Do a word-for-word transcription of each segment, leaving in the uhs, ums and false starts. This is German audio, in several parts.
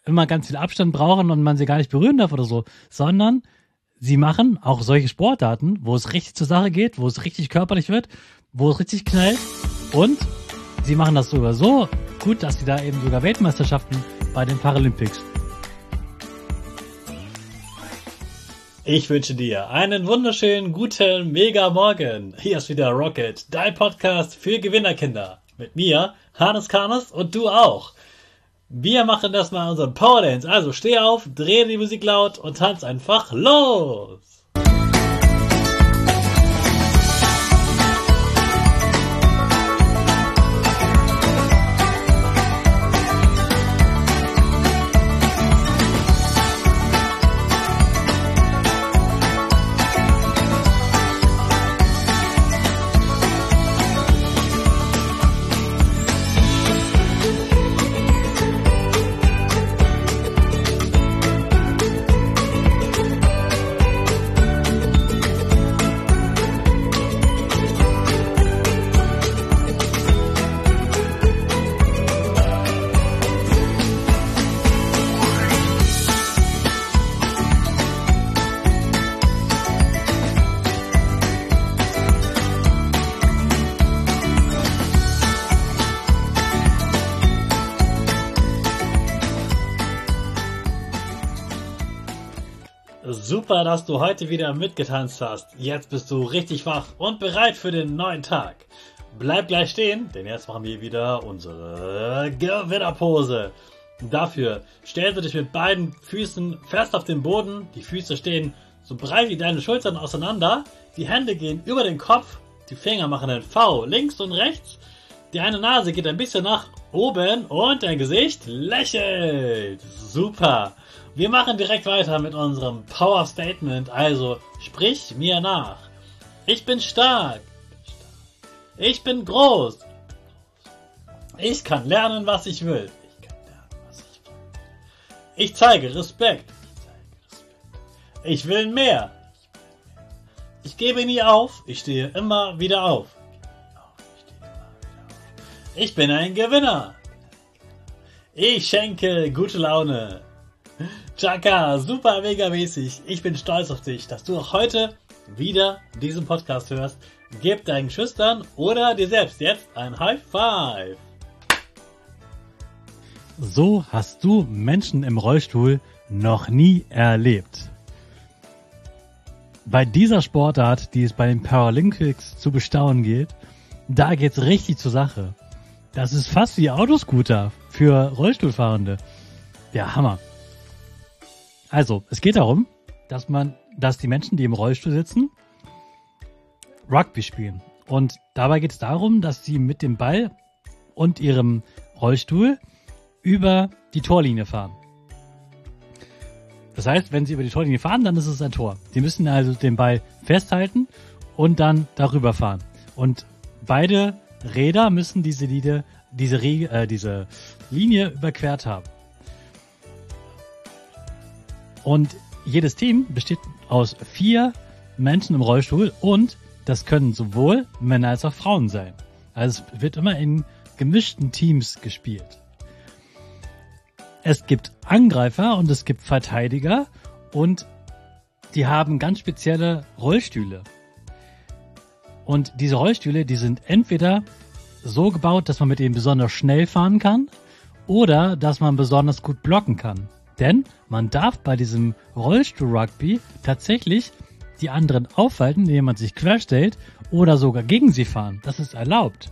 immer ganz viel Abstand brauchen und man sie gar nicht berühren darf oder so, sondern sie machen auch solche Sportarten, wo es richtig zur Sache geht, wo es richtig körperlich wird, wo es richtig knallt und sie machen das sogar so gut, dass sie da eben sogar Weltmeisterschaften bei den Paralympics. Ich wünsche dir einen wunderschönen, guten, mega Morgen. Hier ist wieder Rocket, dein Podcast für Gewinnerkinder. Mit mir, Hannes Karnes und du auch. Wir machen das mal unseren Power Dance. Also steh auf, dreh die Musik laut und tanz einfach los. Super, dass du heute wieder mitgetanzt hast. Jetzt bist du richtig wach und bereit für den neuen Tag. Bleib gleich stehen, denn jetzt machen wir wieder unsere Gewinnerpose. Dafür stellst du dich mit beiden Füßen fest auf den Boden. Die Füße stehen so breit wie deine Schultern auseinander. Die Hände gehen über den Kopf. Die Finger machen ein V links und rechts. Die eine Nase geht ein bisschen nach oben und dein Gesicht lächelt. Super. Wir machen direkt weiter mit unserem Power Statement, also sprich mir nach. Ich bin stark. Ich bin groß. Ich kann lernen, was ich will. Ich zeige Respekt. Ich will mehr. Ich gebe nie auf. Ich stehe immer wieder auf. Ich bin ein Gewinner. Ich schenke gute Laune. Chaka, super mega mäßig. Ich bin stolz auf dich, dass du auch heute wieder diesen Podcast hörst. Gib deinen Schüchtern oder dir selbst jetzt ein High Five. So hast du Menschen im Rollstuhl noch nie erlebt. Bei dieser Sportart, die es bei den Paralympics zu bestaunen geht, da geht's richtig zur Sache. Das ist fast wie Autoscooter für Rollstuhlfahrende. Der Hammer. Also, es geht darum, dass man, dass die Menschen, die im Rollstuhl sitzen, Rugby spielen. Und dabei geht es darum, dass sie mit dem Ball und ihrem Rollstuhl über die Torlinie fahren. Das heißt, wenn sie über die Torlinie fahren, dann ist es ein Tor. Sie müssen also den Ball festhalten und dann darüber fahren. Und beide Räder müssen diese Linie, diese, äh, diese Linie überquert haben. Und jedes Team besteht aus vier Menschen im Rollstuhl und das können sowohl Männer als auch Frauen sein. Also es wird immer in gemischten Teams gespielt. Es gibt Angreifer und es gibt Verteidiger und die haben ganz spezielle Rollstühle. Und diese Rollstühle, die sind entweder so gebaut, dass man mit denen besonders schnell fahren kann oder dass man besonders gut blocken kann. Denn man darf bei diesem Rollstuhl-Rugby tatsächlich die anderen aufhalten, indem man sich querstellt oder sogar gegen sie fahren. Das ist erlaubt.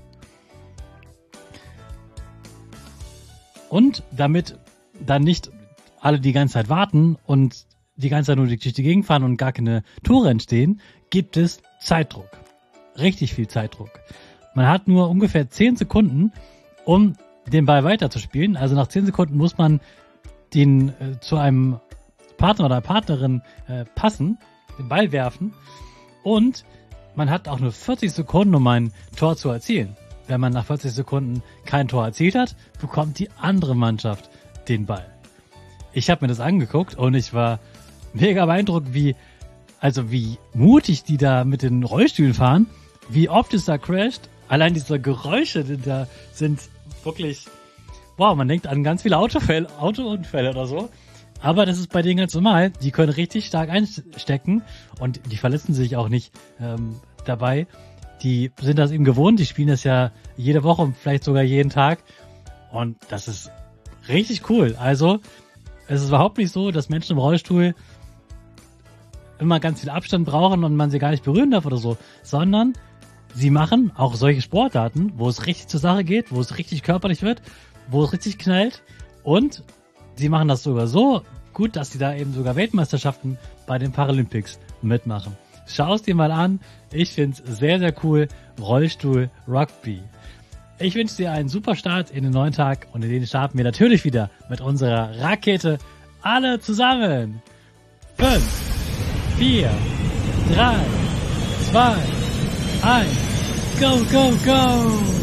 Und damit dann nicht alle die ganze Zeit warten und die ganze Zeit nur durch die Gegend fahren und gar keine Tore entstehen, gibt es Zeitdruck. Richtig viel Zeitdruck. Man hat nur ungefähr zehn Sekunden, um den Ball weiterzuspielen. Also nach zehn Sekunden muss man den äh, zu einem Partner oder Partnerin äh, passen, den Ball werfen und man hat auch nur vierzig Sekunden, um ein Tor zu erzielen. Wenn man nach vierzig Sekunden kein Tor erzielt hat, bekommt die andere Mannschaft den Ball. Ich habe mir das angeguckt und ich war mega beeindruckt, wie also wie mutig die da mit den Rollstühlen fahren, wie oft es da crasht. Allein diese Geräusche, die da sind wirklich wow, man denkt an ganz viele Autofälle, Autounfälle oder so. Aber das ist bei denen ganz normal. Die können richtig stark einstecken und die verletzen sich auch nicht ähm, dabei. Die sind das eben gewohnt. Die spielen das ja jede Woche und vielleicht sogar jeden Tag. Und das ist richtig cool. Also es ist überhaupt nicht so, dass Menschen im Rollstuhl immer ganz viel Abstand brauchen und man sie gar nicht berühren darf oder so, sondern sie machen auch solche Sportarten, wo es richtig zur Sache geht, wo es richtig körperlich wird, wo es richtig knallt und sie machen das sogar so gut, dass sie da eben sogar Weltmeisterschaften bei den Paralympics mitmachen. Schau es dir mal an. Ich finde es sehr, sehr cool. Rollstuhl Rugby. Ich wünsche dir einen super Start in den neuen Tag und in den starten wir natürlich wieder mit unserer Rakete. Alle zusammen. Fünf, vier, drei, zwei, eins. Go, go, go!